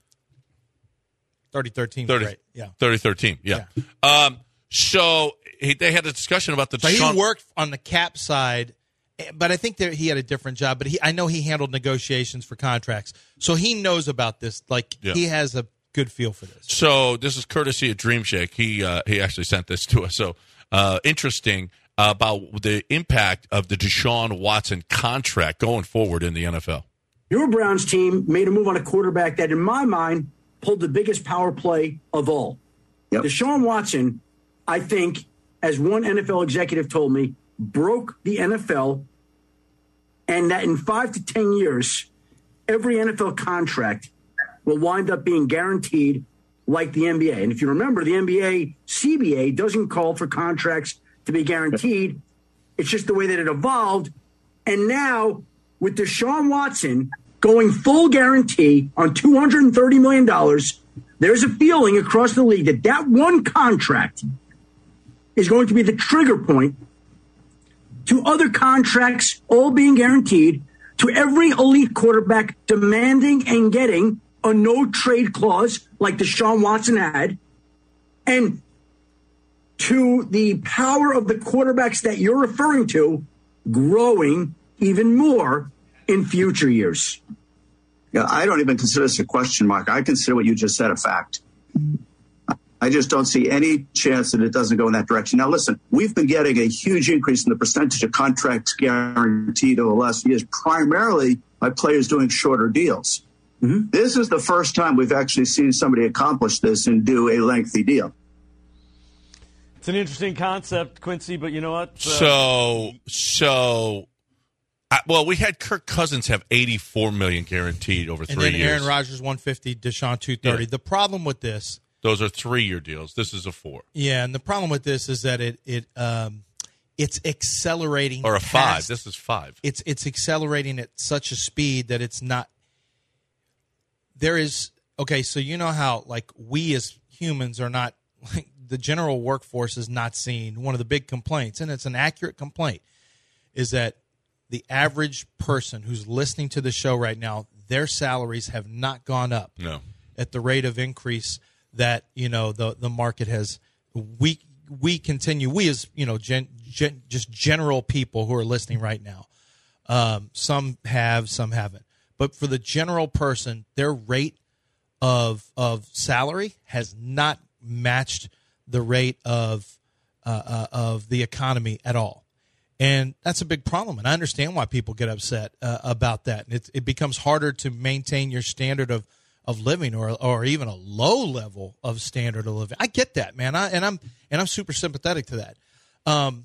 thirty-third team, thirty, great. Yeah. thirty-third team, yeah. Um, so he, they had a discussion about the So Deshaun- he worked on the cap side, but I think that he had a different job. But he, I know he handled negotiations for contracts, so he knows about this. Like Yeah. he has a good feel for this. So this is courtesy of Dream Shake. He uh, he actually sent this to us. So uh, interesting uh, about the impact of the Deshaun Watson contract going forward in the N F L. Your Browns team made a move on a quarterback that, in my mind, pulled the biggest power play of all. Yep. Deshaun Watson, I think, as one N F L executive told me, broke the N F L, and that in five to ten years, every N F L contract will wind up being guaranteed like the N B A. And if you remember, the N B A C B A doesn't call for contracts to be guaranteed. It's just the way that it evolved. And now, with Deshaun Watson going full guarantee on two hundred thirty million dollars, there's a feeling across the league that that one contract is going to be the trigger point to other contracts all being guaranteed, to every elite quarterback demanding and getting a no-trade clause like Deshaun Watson had, and to the power of the quarterbacks that you're referring to growing even more in future years. Yeah, I don't even consider this a question mark. I consider what you just said a fact. I just don't see any chance that it doesn't go in that direction. Now, listen, we've been getting a huge increase in the percentage of contracts guaranteed over the last few years, primarily by players doing shorter deals. Mm-hmm. This is the first time we've actually seen somebody accomplish this and do a lengthy deal. It's an interesting concept, Quincy, but you know what? Uh, So, so, I, well, we had Kirk Cousins have eighty-four million dollars guaranteed over three And then years. Aaron Rodgers one hundred fifty, Deshaun two hundred thirty. Yeah. The problem with this, Those are three-year deals. This is a four. yeah, and the problem with this is that it it um it's accelerating Or a five. past- This is five. It's it's accelerating at such a speed that it's not. There is okay, so you know how like we as humans are not like the general workforce is not seen. One of the big complaints, and it's an accurate complaint, is that the average person who's listening to the show right now, their salaries have not gone up no. at the rate of increase that, you know, the the market has. We we continue, we as, you know, gen, gen, just general people who are listening right now, um, some have, some haven't. But for the general person, their rate of of salary has not matched the rate of uh, uh, of the economy at all. And that's a big problem, and I understand why people get upset uh, about that. And it, it becomes harder to maintain your standard of, of living, or or even a low level of standard of living. I get that, man, I, and I'm and I'm super sympathetic to that. Um,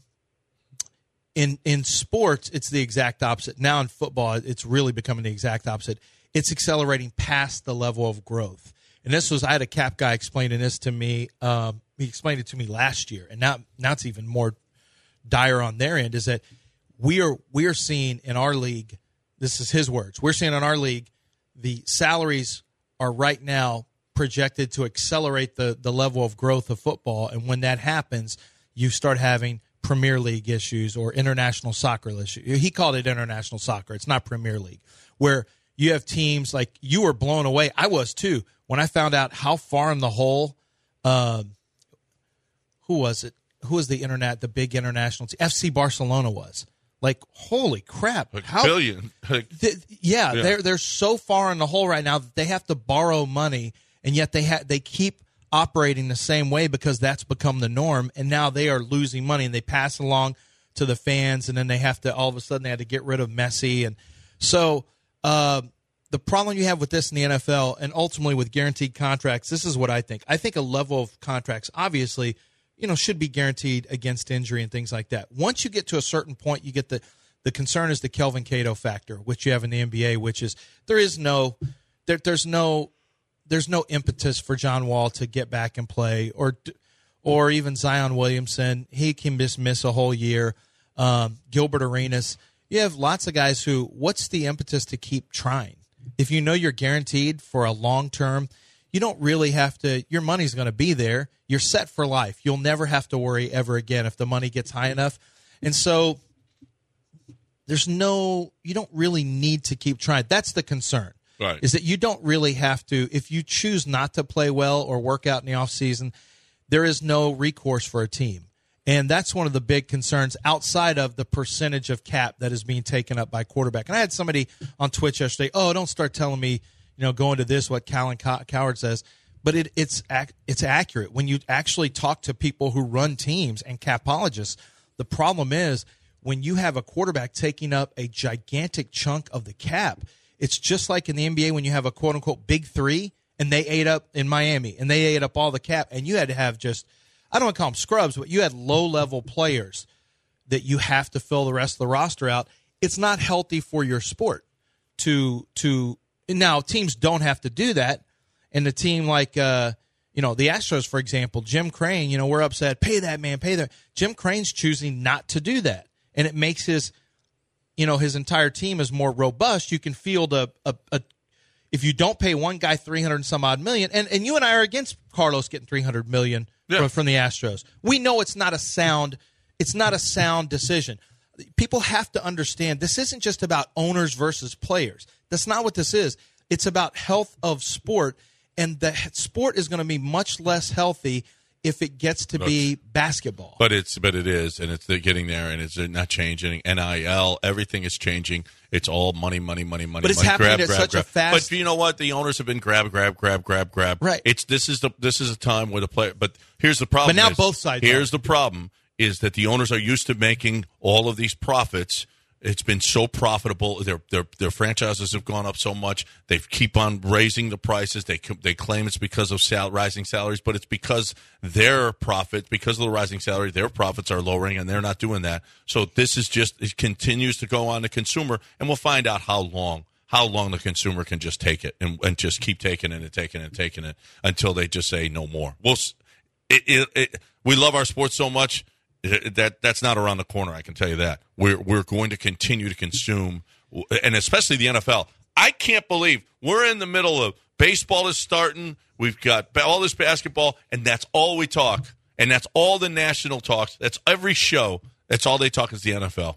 in in sports, it's the exact opposite. Now in football, it's really becoming the exact opposite. It's accelerating past the level of growth. And this was I had a cap guy explaining this to me. Um, he explained it to me last year, and now now it's even more dire on their end, is that we are we are seeing in our league, this is his words, we're seeing in our league the salaries are right now projected to accelerate the, the level of growth of football, and when that happens, you start having Premier League issues or international soccer issues. He called it international soccer. It's not Premier League, where you have teams like you were blown away. I was too when I found out how far in the hole. Um, who was it? Who was the internet, the big international team? F C Barcelona was. Like, holy crap. Like how, billion. Like, th- yeah, yeah, they're they're so far in the hole right now that they have to borrow money, and yet they ha- they keep operating the same way because that's become the norm, and now they are losing money, and they pass along to the fans, and then they have to, all of a sudden, they had to get rid of Messi. And so uh, the problem you have with this in the N F L, and ultimately with guaranteed contracts, this is what I think. I think a level of contracts, obviously, you know, should be guaranteed against injury and things like that. Once you get to a certain point, you get the the concern is the Kelvin Cato factor, which you have in the N B A, which is there is no there, there's no there's no impetus for John Wall to get back and play, or or even Zion Williamson. He can just miss a whole year. Um, Gilbert Arenas. You have lots of guys who, what's the impetus to keep trying? If you know you're guaranteed for a long term, you don't really have to, your money's going to be there. You're set for life. You'll never have to worry ever again if the money gets high enough. And so there's no, you don't really need to keep trying. That's the concern. Right. Is that you don't really have to, if you choose not to play well or work out in the offseason, there is no recourse for a team. And that's one of the big concerns outside of the percentage of cap that is being taken up by quarterback. And I had somebody on Twitch yesterday, oh, don't start telling me, you know, go into this, what Colin Cowherd says. But it, it's it's accurate. When you actually talk to people who run teams and capologists, the problem is when you have a quarterback taking up a gigantic chunk of the cap, it's just like in the N B A when you have a quote-unquote big three, and they ate up in Miami, and they ate up all the cap, and you had to have just, I don't want to call them scrubs, but you had low-level players that you have to fill the rest of the roster out. It's not healthy for your sport to to now teams don't have to do that. And the team like, uh, you know, the Astros, for example, Jim Crane, you know, we're upset, pay that man, pay that. Jim Crane's choosing not to do that. And it makes his, you know, his entire team is more robust. You can field a, a, a if you don't pay one guy three hundred and some odd million, and, and you and I are against Carlos getting three hundred million yeah. from, from the Astros. We know it's not a sound, it's not a sound decision. People have to understand this isn't just about owners versus players. That's not what this is. It's about health of sport. And the sport is going to be much less healthy if it gets to be basketball. But it's but it is, and it's they're getting there, and it's not changing. N I L, everything is changing. It's all money, money, money, money. But it's money. happening grab, at grab, such grab. a fast. But you know what? The owners have been grab, grab, grab, grab, grab. Right. It's this is the this is a time where the player. But here's the problem. But now is, both sides. Here's are. the problem: is that the owners are used to making all of these profits. It's been so profitable. Their their their franchises have gone up so much. They keep on raising the prices. They they claim it's because of sal- rising salaries, but it's because their profit, because of the rising salary, their profits are lowering, and they're not doing that. So this is just it continues to go on the consumer, and we'll find out how long how long the consumer can just take it and, and just keep taking it and taking it and taking it until they just say no more. We'll it, it, it, we love our sports so much. That that's not around the corner. I can tell you that we're we're going to continue to consume, and especially the N F L. I can't believe we're in the middle of baseball is starting. We've got all this basketball, and that's all we talk, and that's all the national talks. That's every show. That's all they talk is the N F L.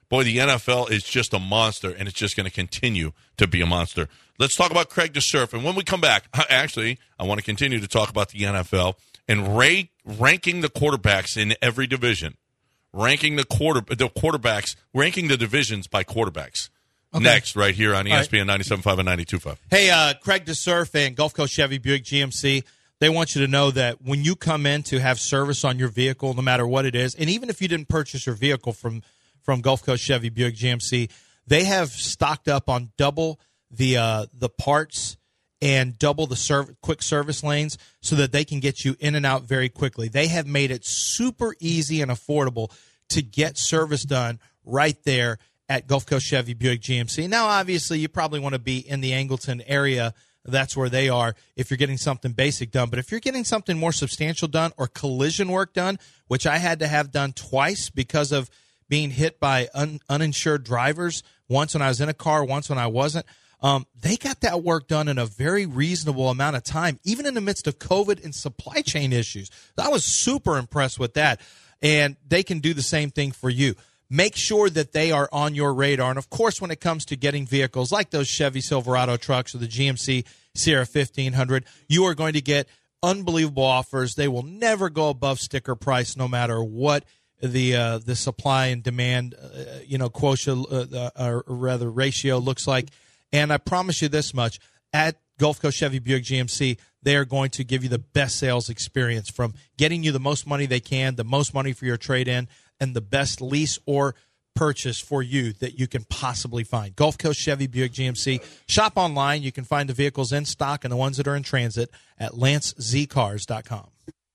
boy, the N F L is just a monster, and it's just going to continue to be a monster. Let's talk about Craig DeSurf, and when we come back, actually, I want to continue to talk about the N F L and ra- ranking the quarterbacks in every division, ranking the quarter the quarterbacks, ranking the divisions by quarterbacks. Okay. Next, right here on E S P N ninety-seven point five and ninety-two point five. Hey, uh, Craig DeSurf and Gulf Coast Chevy Buick G M C, they want you to know that when you come in to have service on your vehicle, no matter what it is, and even if you didn't purchase your vehicle from, from Gulf Coast Chevy Buick G M C, they have stocked up on double the uh, the parts and double the serv- quick service lanes so that they can get you in and out very quickly. They have made it super easy and affordable to get service done right there at Gulf Coast Chevy Buick G M C. Now, obviously, you probably want to be in the Angleton area. That's where they are if you're getting something basic done. But if you're getting something more substantial done or collision work done, which I had to have done twice because of being hit by un- uninsured drivers, once when I was in a car, once when I wasn't, um, they got that work done in a very reasonable amount of time, even in the midst of COVID and supply chain issues. I was super impressed with that. And they can do the same thing for you. Make sure that they are on your radar. And, of course, when it comes to getting vehicles like those Chevy Silverado trucks or the G M C Sierra fifteen hundred, you are going to get unbelievable offers. They will never go above sticker price no matter what the uh, the supply and demand, uh, you know, quotient, uh, or rather ratio looks like. And I promise you this much, at Gulf Coast Chevy Buick G M C, they are going to give you the best sales experience, from getting you the most money they can, the most money for your trade-in, and the best lease or purchase for you that you can possibly find. Gulf Coast Chevy Buick G M C. Shop online. You can find the vehicles in stock and the ones that are in transit at lance z cars dot com.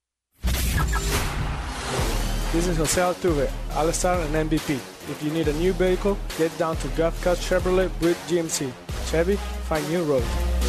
This is Jose Altuve, All-Star and M V P. If you need a new vehicle, get down to Gulf Coast Chevrolet Buick G M C. Chevy, find new road.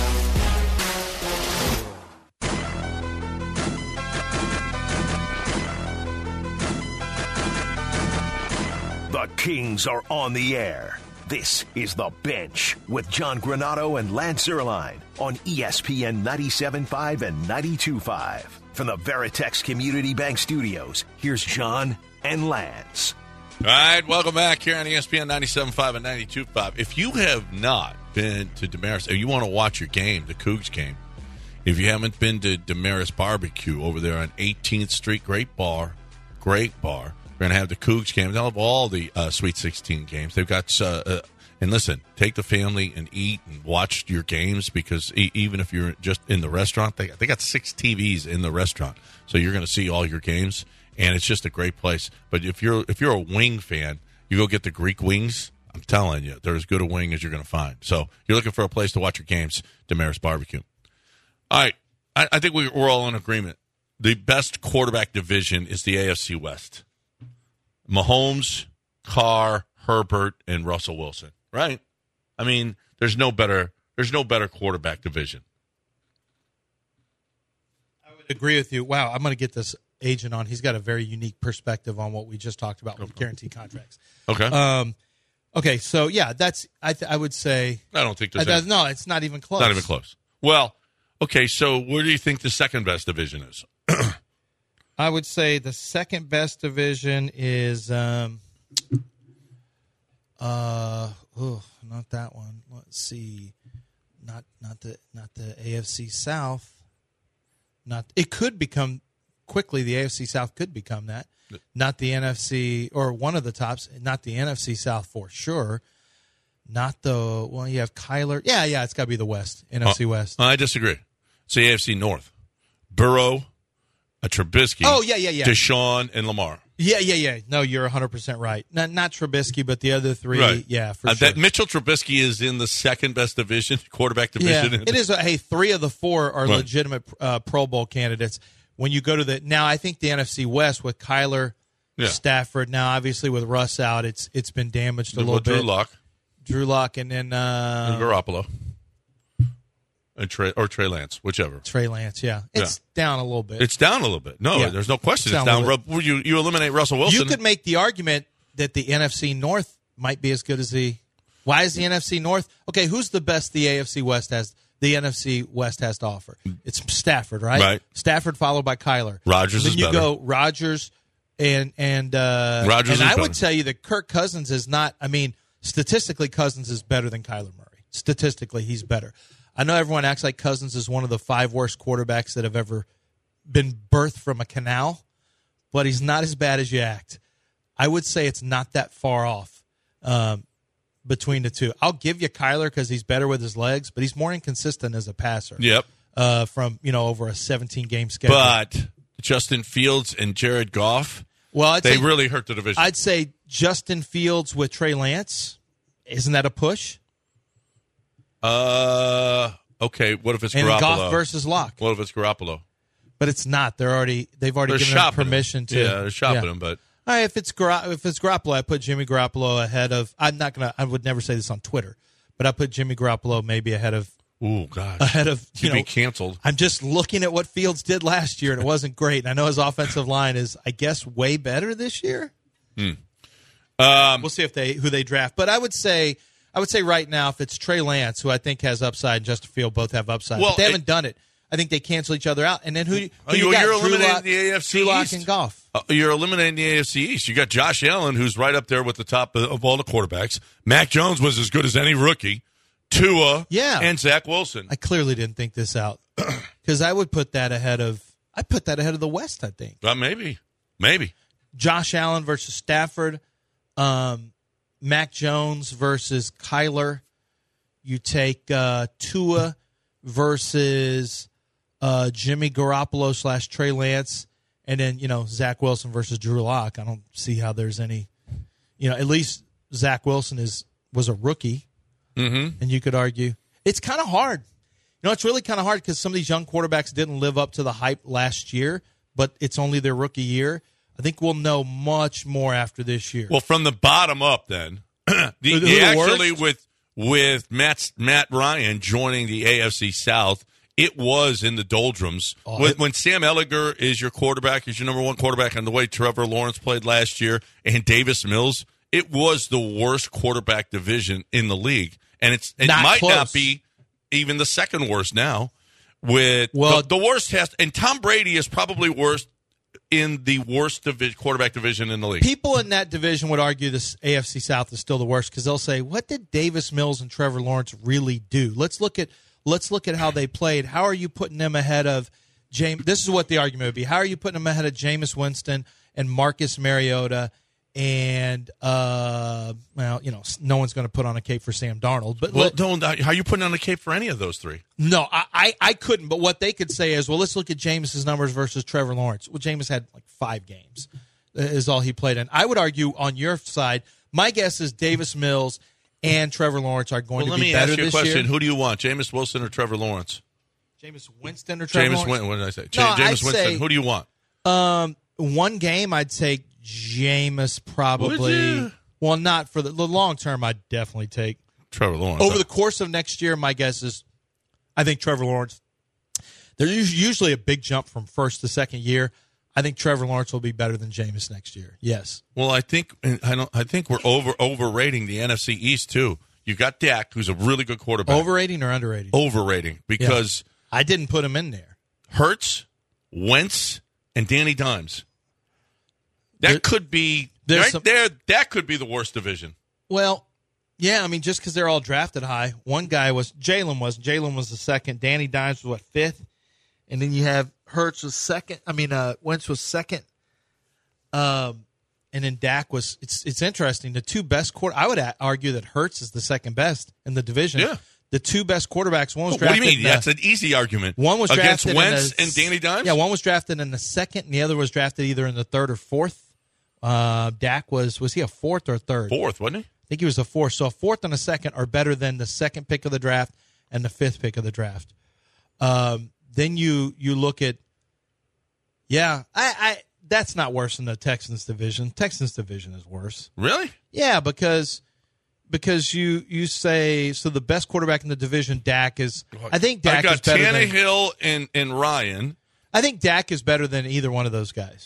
The Kings are on the air. This is The Bench with John Granato and Lance Zierlein on E S P N ninety-seven point five and ninety-two point five. From the Veritex Community Bank Studios, here's John and Lance. All right, welcome back here on E S P N ninety-seven point five and ninety-two point five. If you have not been to Damaris, or you want to watch your game, the Cougs game, if you haven't been to Damaris Barbecue over there on eighteenth Street, great bar, great bar. We're going to have the Cougs game. They'll have all the uh, Sweet sixteen games. They've got, uh, uh, and listen, take the family and eat and watch your games, because e- even if you're just in the restaurant, they, they got six T Vs in the restaurant. So you're going to see all your games, and it's just a great place. But if you're if you're a wing fan, you go get the Greek wings. I'm telling you, they're as good a wing as you're going to find. So you're looking for a place to watch your games, Damaris Barbecue. All right, I, I think we, we're all in agreement. The best quarterback division is the A F C West. Mahomes, Carr, Herbert, and Russell Wilson, right? I mean, there's no better there's no better quarterback division. I would agree with you. Wow, I'm going to get this agent on. He's got a very unique perspective on what we just talked about with guaranteed contracts. Okay. Um, okay, so yeah, that's I th- I would say I don't think there's I, any, no, it's not even close. Not even close. Well, okay, so where do you think the second best division is? I would say the second best division is, um, uh, oh, not that one. Let's see, not not the not the A F C South. Not it could become quickly. The A F C South could become that. Not the N F C or one of the tops. Not the N F C South for sure. Not the well. You have Kyler. Yeah, yeah. It's got to be the West. N F C uh, West. I disagree. It's the A F C North. Burrow. A Trubisky, oh yeah, yeah, yeah, Deshaun, and Lamar. Yeah, yeah, yeah. No, you're one hundred percent right. Not not Trubisky, but the other three. Right. Yeah, for uh, sure. That Mitchell Trubisky is in the second best division, quarterback division. Yeah, it is. A, hey, three of the four are right. legitimate uh, Pro Bowl candidates. When you go to the now, I think the N F C West with Kyler, yeah. Stafford. Now, obviously with Russ out, it's it's been damaged a Drew, little Drew bit. Lock, Drew Lock, and then uh, and Garoppolo. And Trey, or Trey Lance, whichever. Trey Lance, yeah. It's yeah. down a little bit. It's down a little bit. No, yeah. there's no question. It's, it's down. down. You, you eliminate Russell Wilson. You could make the argument that the N F C North might be as good as the – why is the N F C North – okay, who's the best the A F C West has – the N F C West has to offer? It's Stafford, right? Right. Stafford followed by Kyler. Rodgers then is you better. go Rodgers, And and uh, Rodgers and is I would better. tell you that Kirk Cousins is not. I mean, statistically, Cousins is better than Kyler Murray. Statistically, he's better. I know everyone acts like Cousins is one of the five worst quarterbacks that have ever been birthed from a canal, but he's not as bad as you act. I would say it's not that far off um, between the two. I'll give you Kyler because he's better with his legs, but he's more inconsistent as a passer. Yep. Uh, from you know over a seventeen game schedule. But Justin Fields and Jared Goff, well, I'd they say, really hurt the division. I'd say Justin Fields with Trey Lance. Isn't that a push? Uh, okay. What if it's and Garoppolo? Goff versus Locke. What if it's Garoppolo? But it's not. They're already they've already They're given him shopping permission him. to. Yeah, they're shopping yeah. him. But all right, if it's Gar- if it's Garoppolo, I put Jimmy Garoppolo ahead of. I'm not gonna. I would never say this on Twitter, but I put Jimmy Garoppolo maybe ahead of. Ooh, gosh, ahead of you He'd know be canceled. I'm just looking at what Fields did last year, and it wasn't great. And I know his offensive line is, I guess, way better this year. Hmm. Um, we'll see if they who they draft, but I would say. I would say right now, if it's Trey Lance, who I think has upside, and Justin Field both have upside, Well, but they haven't it, done it. I think they cancel each other out. And then who? who oh, you you're, got? you're Drew eliminating Lock, the A F C Drew Lock East. and Goff. Uh, you're eliminating the A F C East. You got Josh Allen, who's right up there with the top of, of all the quarterbacks. Mac Jones was as good as any rookie. Tua, yeah. and Zach Wilson. I clearly didn't think this out because I would put that ahead of. I put that ahead of the West. I think. Uh, maybe, maybe. Josh Allen versus Stafford, um, Mac Jones versus Kyler. You take uh, Tua versus uh, Jimmy Garoppolo slash Trey Lance, and then you know Zach Wilson versus Drew Lock. I don't see how there's any, you know, at least Zach Wilson is was a rookie, mm-hmm. and you could argue it's kind of hard. You know, it's really kind of hard because some of these young quarterbacks didn't live up to the hype last year, but it's only their rookie year. I think we'll know much more after this year. Well, from the bottom up, then the, Who the the actually worst? with. With Matt Matt Ryan joining the A F C South, it was in the doldrums. Oh, when, it- when Sam Ehlinger is your quarterback, is your number one quarterback, and the way Trevor Lawrence played last year, and Davis Mills, it was the worst quarterback division in the league, and it's it Not might close. not be even the second worst now. With Well- the, the worst has, and Tom Brady is probably worst in the worst divi- quarterback division in the league. People in that division would argue this A F C South is still the worst because they'll say, "What did Davis Mills and Trevor Lawrence really do?" Let's look at let's look at how they played. How are you putting them ahead of James? This is what the argument would be. How are you putting them ahead of Jameis Winston and Marcus Mariota? And uh, well, you know, no one's going to put on a cape for Sam Darnold. But Well, let- don't, how are you putting on a cape for any of those three? no, I, I I couldn't. But what they could say is, well, let's look at Jameis's numbers versus Trevor Lawrence. Well, Jameis had like five games, uh, is all he played in. I would argue on your side. My guess is Davis Mills and Trevor Lawrence are going Well, let to be me better ask you a this question. year. Who do you want, Jameis Wilson or Trevor Lawrence? Jameis Winston or Trevor Jameis Lawrence? Winston. What did I say? No, Ja- Jameis I'd Winston. say- Who do you want? Um, one game I'd take Jameis Would probably. you? Well, not for the, the long term. I'd definitely take Trevor Lawrence. over the course of next year. My guess is, I think Trevor Lawrence. There's us- usually a big jump from first to second year. I think Trevor Lawrence will be better than Jameis next year. Yes. Well, I think I don't. I think we're over overrating the N F C East too. You got Dak, who's a really good quarterback. Overrating or underrating? Overrating because I didn't put him in there. Hurts, Wentz, and Danny Dimes. That There- could be there's right some- there. That could be the worst division. Well, yeah, I mean, just because they're all drafted high. One guy was Jalen was Jalen was the second. Danny Dimes was what fifth, and then you have Hurts was second. I mean, uh, Wentz was second. Um, and then Dak was. It's it's interesting. The two best quarter. I would a- argue that Hurts is the second best in the division. Yeah. The two best quarterbacks. One was What do drafted. you mean? in the- That's an easy argument. One was against drafted Wentz in the, and Danny Dimes. Yeah, one was drafted in the second, and the other was drafted either in the third or fourth. Uh, Dak was was he a fourth or third? Fourth, wasn't he? I think he was a fourth. So a fourth and a second are better than the second pick of the draft and the fifth pick of the draft. Um, then you you look at, yeah, I, I that's not worse than the Texans division. Texans division is worse. Really? Yeah, because because you you say so the best quarterback in the division, Dak is. I think Dak I got is better than Tannehill and and Ryan. I think Dak is better than either one of those guys.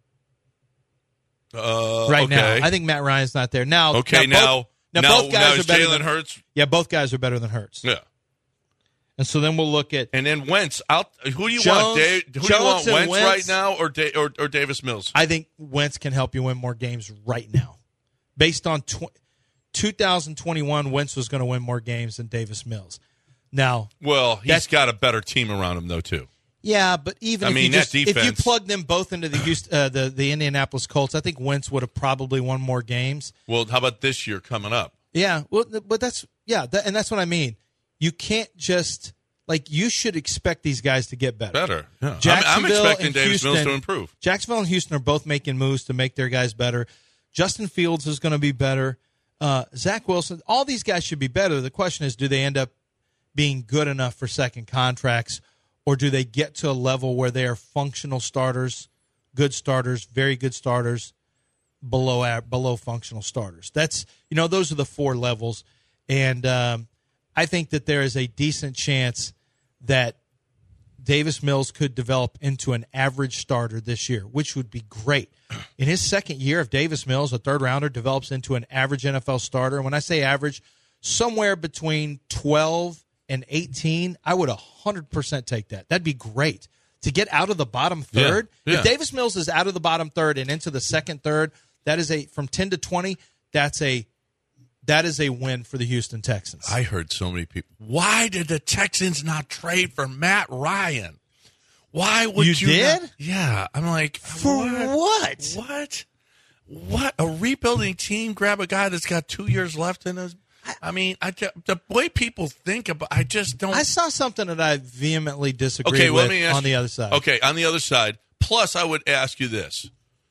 Uh, right okay. now, I think Matt Ryan's not there now. Okay, now now both, now, now, both guys now are is better Jalen than Hurts. Yeah, both guys are better than Hurts. Yeah. And so then we'll look at and then Wentz. Out. Who do you Jones, want? Dave, who Jones do you want? and Wentz, Wentz right now, or, da- or or Davis Mills? I think Wentz can help you win more games right now, based on tw- two thousand twenty-one. Wentz was going to win more games than Davis Mills. Now, well, he's got a better team around him though too. Yeah, but even I if, mean, you that just, defense, if you plug them both into the Houston, uh, the the Indianapolis Colts, I think Wentz would have probably won more games. Well, how about this year coming up? Yeah, well, but that's yeah, that, and that's what I mean. You can't just like you should expect these guys to get better. Better. Yeah. Jacksonville I'm, I'm expecting and Davis Houston, Mills to improve. Jacksonville and Houston are both making moves to make their guys better. Justin Fields is going to be better. Uh, Zach Wilson, all these guys should be better. The question is, do they end up being good enough for second contracts, or do they get to a level where they are functional starters, good starters, very good starters, below below functional starters? That's, you know, those are the four levels. And um, I think that there is a decent chance that Davis Mills could develop into an average starter this year, which would be great. In his second year of Davis Mills, a third rounder develops into an average N F L starter. And when I say average, somewhere between twelve and eighteen, I would one hundred percent take that. That'd be great. To get out of the bottom third, yeah, yeah. if Davis Mills is out of the bottom third and into the second third, that is a from ten to twenty, that's a that is a win for the Houston Texans. I heard so many people. Why did the Texans not trade for Matt Ryan? Why would you? You did? Not? Yeah, I'm like, for what? What? What? What? A rebuilding team grab a guy that's got two years left in his. I mean, I, the way people think about, I just don't. I saw something that I vehemently disagree okay, with let me ask on the you, other side. Okay, on the other side. Plus, I would ask you this: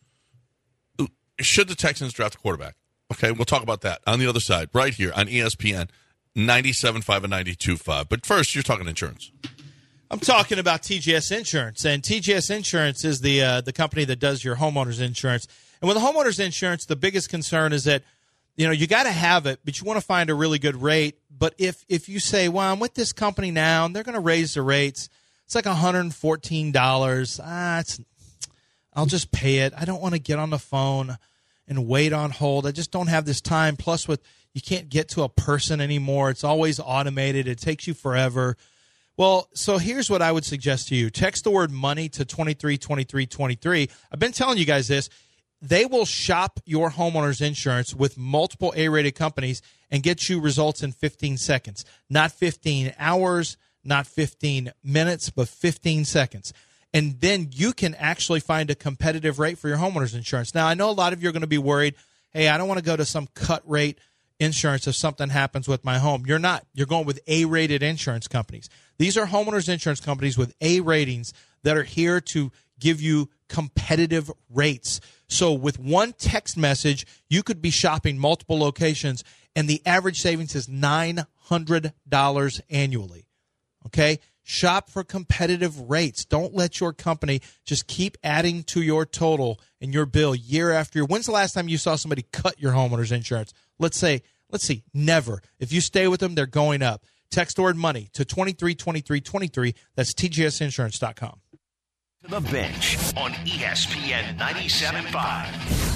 should the Texans draft a quarterback? Okay, we'll talk about that on the other side, right here on E S P N ninety-seven point five and ninety-two point five. But first, you're talking insurance. I'm talking about T G S Insurance, and T G S Insurance is the uh, the company that does your homeowners insurance. And with the homeowners insurance, the biggest concern is that, you know, you got to have it, but you want to find a really good rate. But if if you say, well, I'm with this company now, and they're going to raise the rates, it's like one hundred fourteen dollars. Ah, it's, I'll just pay it. I don't want to get on the phone and wait on hold. I just don't have this time. Plus, with you can't get to a person anymore. It's always automated. It takes you forever. Well, so here's what I would suggest to you. Text the word money to twenty-three twenty-three twenty-three. I've been telling you guys this. They will shop your homeowner's insurance with multiple A-rated companies and get you results in fifteen seconds. Not fifteen hours, not fifteen minutes, but fifteen seconds. And then you can actually find a competitive rate for your homeowner's insurance. Now, I know a lot of you are going to be worried, hey, I don't want to go to some cut rate insurance if something happens with my home. You're not. You're going with A-rated insurance companies. These are homeowners insurance companies with A ratings that are here to give you competitive rates. So with one text message, you could be shopping multiple locations, and the average savings is nine hundred dollars annually. Okay? Shop for competitive rates. Don't let your company just keep adding to your total and your bill year after year. When's the last time you saw somebody cut your homeowner's insurance? Let's say, let's see, never. If you stay with them, they're going up. Text the word money to twenty-three twenty-three twenty-three. That's T G S insurance dot com. The Bench on E S P N ninety-seven point five.